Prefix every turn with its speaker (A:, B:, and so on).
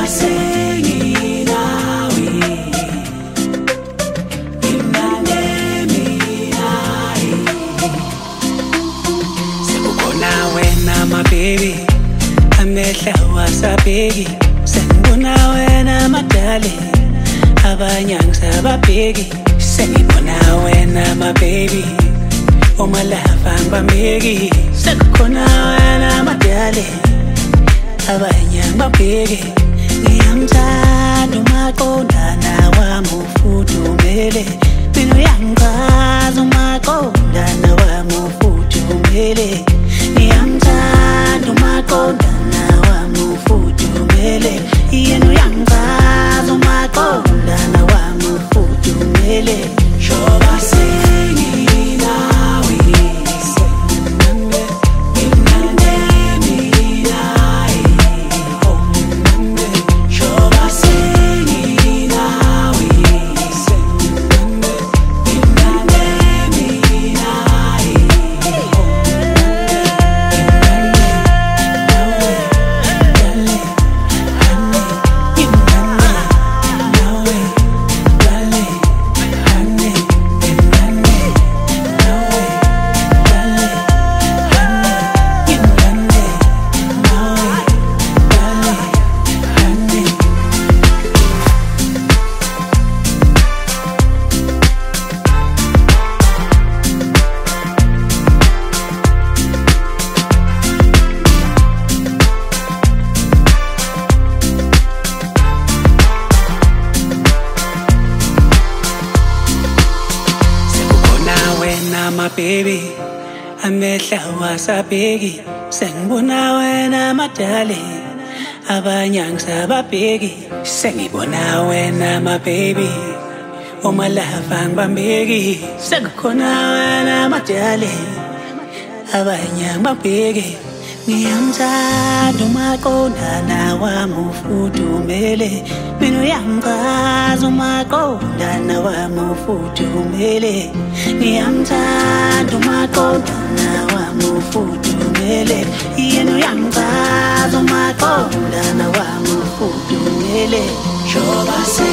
A: Njoba senginawe imnandemi naye sekukhona wena my baby amehla wasabheki sengibona wena madale abanye angisababheki sengibona wena my baby uma lava ngibambeki sekukhona wena madale abanye angibabheki ngiyamthanda umaqondana wami ufudumele mina uyangichaza umaqondana wami ufudumele ngiyamthanda umaqondana wami ufudumele yena uyangichaza umaqondana wami ufudumele njoba senginawe my baby amehla wasabheki sengibona wena madale abanye angisababheki sengibona wena my baby uma lava ngibambeki sekukhona wena madale abanye angibabheki ngiyamthanda umaqondana wami ufudumele mina uyangichaza umaqondana wami ufudumele ngiyamthanda umaqondana wami ufudumele yena uyangichaza umaqondana wami ufudumele njoba